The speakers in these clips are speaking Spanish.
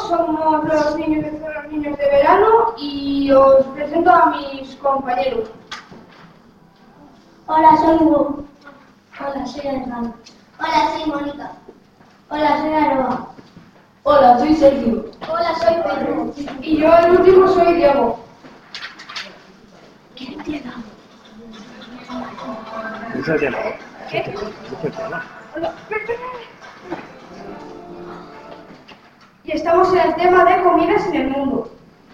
somos los niños de verano y os presento a mis compañeros. Hola, soy Hugo. Hola, soy Alejandro. Hola, soy Mónica. Hola, soy Aroa. Hola, soy Sergio. Hola, soy Pedro. Y yo el último soy Diego. Dice que no. Y estamos en el tema de comidas en el mundo.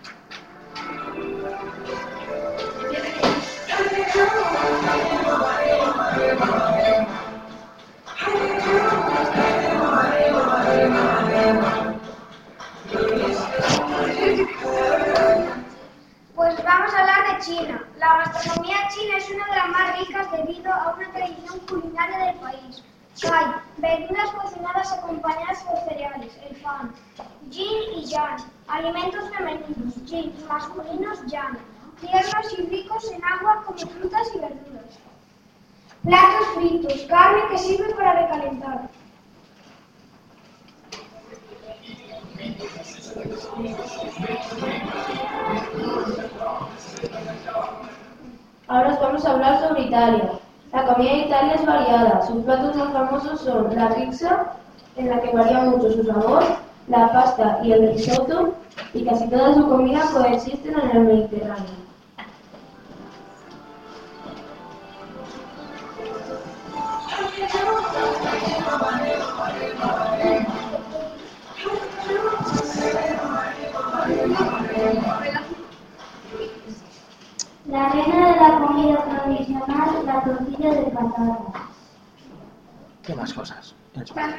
Pues vamos a hablar de China. La gastronomía china es una de las más ricas debido a una tradición culinaria del país. Hay verduras cocinadas acompañadas por cereales, el pan, yin y yang, alimentos femeninos, yin, y masculinos, yang, tiernos y ricos en agua como frutas y verduras. Platos fritos, carne que sirve para recalentar. Ahora os vamos a hablar sobre Italia. La comida de Italia es variada. Sus platos más famosos son la pizza, en la que varía mucho su sabor, la pasta y el risotto, y casi toda su comida coexisten en el Mediterráneo. La reina de la comida tradicional, la tortilla de patata. ¿Qué más cosas? En España.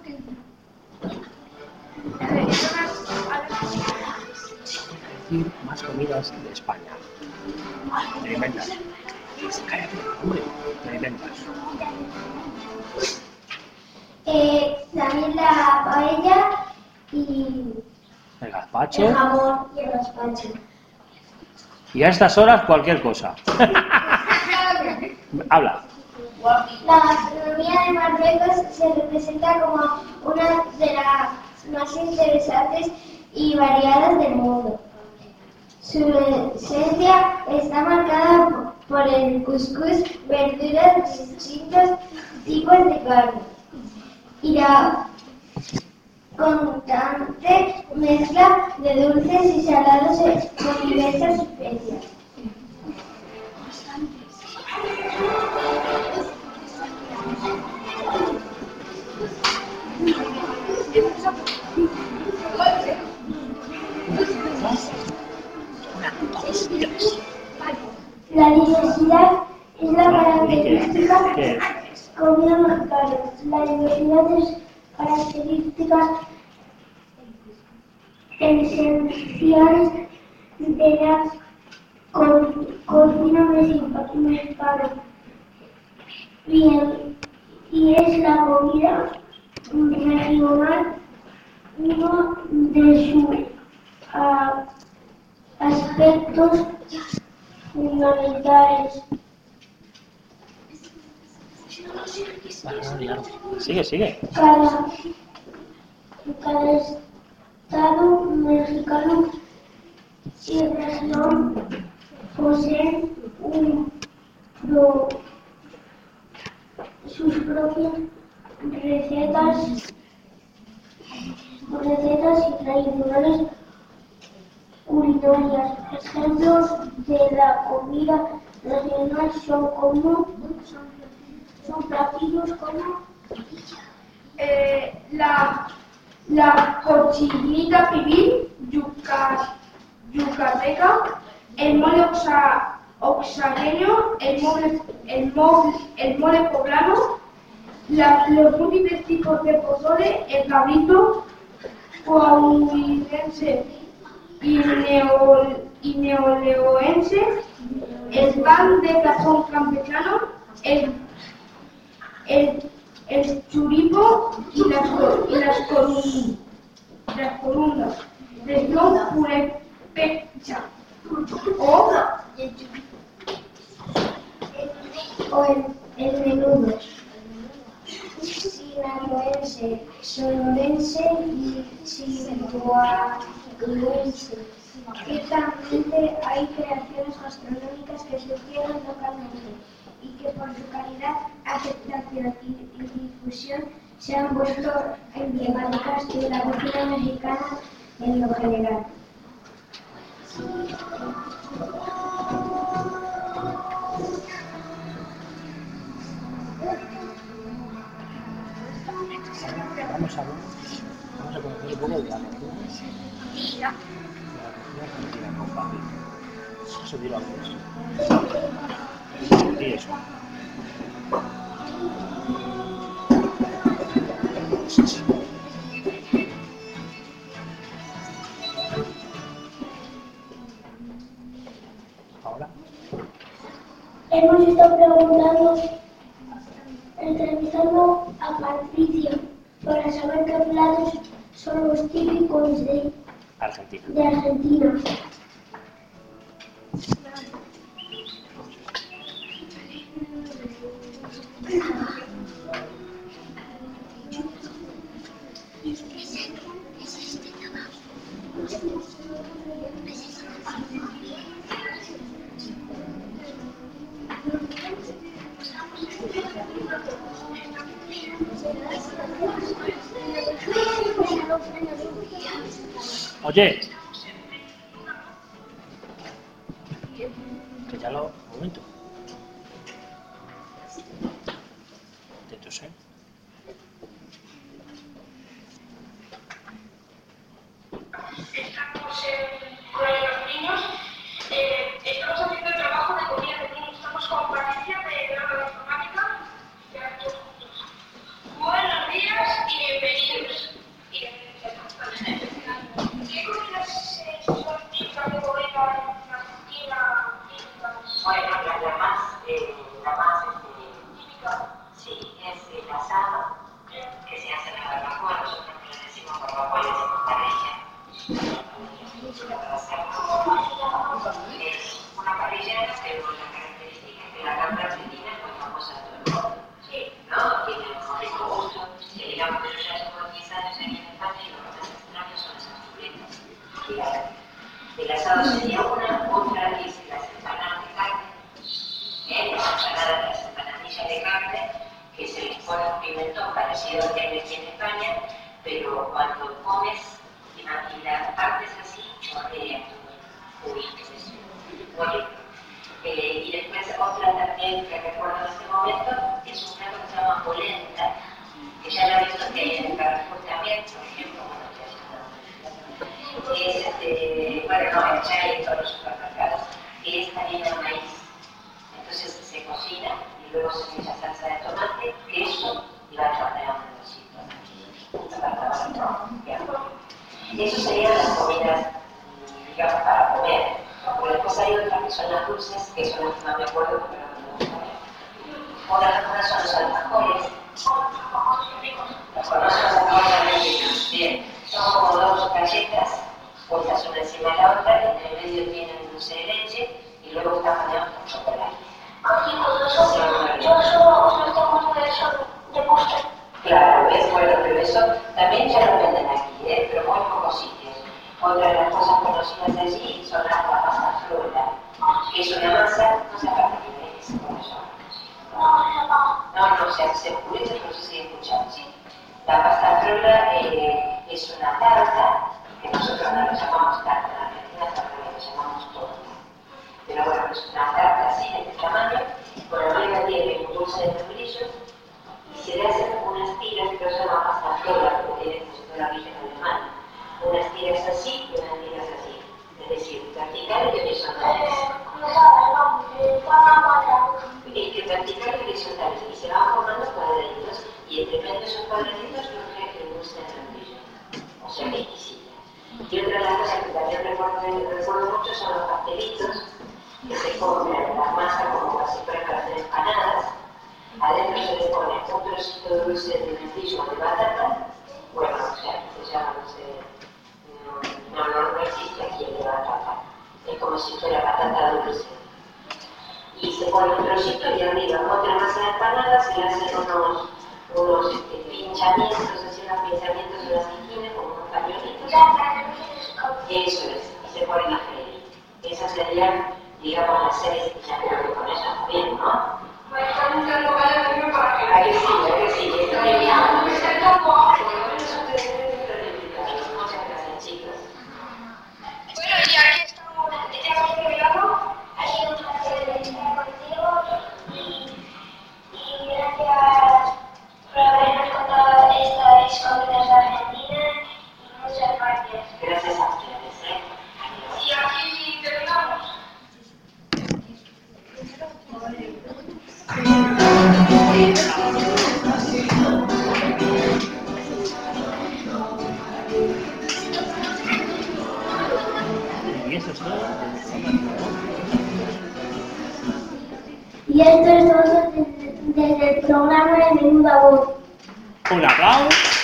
Decir más comidas de España. Te inventas. Cállate, hombre. Te inventas. También la paella y El gazpacho. el jamón y el gazpacho. Y a estas horas cualquier cosa. Habla. La gastronomía de Marruecos se representa como una de las más interesantes y variadas del mundo. Su esencia está marcada por el cuscús, verduras, distintos tipos de carne y la constante mezcla de dulces y salados con diversas especias. La diversidad es la característica comida mexicana. La diversidad es características esenciales de la cocina mexicana. Y es la comida regional uno de sus aspectos fundamentales. Sigue. Cada estado mexicano y región poseen sus propias recetas y tradicionales culinarias. Ejemplos de la comida regional son platillos como la cochinita pibil yucateca, el mole oaxaqueño, el mole poblano, los múltiples tipos de pozole, el cabrito coahuilense y neoleonense, el pan de cajón campechano, el churipo y las corundas, región purépecha, o el menudo sinaloense, sonorense y chihuahuense. Ciertamente hay creaciones gastronómicas que surgieron localmente y que por su calidad, aceptación y difusión se han vuelto emblemáticas de la cocina mexicana en lo general. Vamos a conocer un poco de la cocina. De la cocina argentina con Papi. Eso dilo a todos. Y eso. Ahora. Hemos estado entrevistando a Patricia para saber qué platos son los típicos de Argentina. Oye, que ya lo... Un momento. Atentos, ¿eh? Estamos con los niños, estamos haciendo el trabajo de comida de niños. Estamos con Patricia de la informática y todos juntos. Buenos días y bienvenidos. ¿Qué comidas son típicas de comer en Argentina? Bueno, la más típica, sí, es el asado, que se hace en la barbacoa. Nosotros le decimos barbacoa, le decimos parrilla. Es una parrilla, pero la característica es que la carne argentina es muy famosa en todo el mundo, ¿no? Tiene un rico gusto. Digamos que yo ya llevo 10 años aquí en España y lo que más extraño son esas chuletas. El asado sería una, otra es las empanadas de carne, las empanadillas de carne, que se les pone un pimentón parecido al que hay aquí en España, pero cuando comes y la partes así, chorrea todo, muy rico. Y después otra también que recuerdo en este momento es un plato que se llama polenta, que ya lo he visto que hay en el Carrefour también, por ejemplo, ya hay en todos los supermercados, que es harina de maíz. Entonces se cocina y luego se echa salsa de tomate, queso y la chorreamos en el Eso serían las comidas, digamos, para comer. Pero después hay otras que son las dulces, que son las que más me acuerdo, pero no me gusta ver. Unas son los alfajores. Los conocen los alfajores. Bien, son como dos galletas puestas una encima de la otra, y en el medio tienen dulce de leche y luego están bañados con chocolate. Yo solo no tengo de eso de postre. Claro, es bueno, pero eso también ya lo venden aquí, pero muy pocos sitios. Otra de las cosas conocidas allí son las pasta frola, que es una masa, no sé para qué es, como yo. No, se escucha, pero se sigue escuchando, ¿sí? La pasta frola es una tarta, que nosotros no lo llamamos tarta, en Argentina también lo llamamos torta. Pero bueno, es una tarta así, de este tamaño, con arriba tiene un dulce de membrillo, y se le hacen unas tiras, que se llama pasta frola, porque tiene como si fuera origen alemán. Unas tiras así y unas tiras así, es decir, vertical y horizontales. Es que vertical y horizontales, y se van formando cuadraditos, y entre medio de esos cuadraditos surge el dulce de membrillo, o sea, que exquisita. Y otra de las cosas que también recuerdo mucho son los pastelitos, que se compran la masa como casi para hacer empanadas. Adentro se le pone un trocito de dulce de membrillo o de batata. Bueno, o sea, se llama, no existe aquí el de batata. Es como si fuera batata dulce. Y se pone un trocito y arriba otra masa de empanadas, se le hacen unos pinchamientos, así unos pinchamientos en las esquinas, como unos cañonitos. Eso es. sean, digamos, las series que ya creo que con eso está bien, ¿no? Me están entrando ganas de irme para que... ¿A que sí? Está bien. Me está campo abajo. Muchas gracias, chicos. Bueno, y aquí estamos, ya hemos terminado. Ha sido un placer estar contigo y gracias por habernos contado estas cosas de Argentina y muchas gracias. Gracias a ustedes, Y aquí terminamos. Y eso es todo. Y esto es todo desde el programa de Menuda Voz. Un aplauso.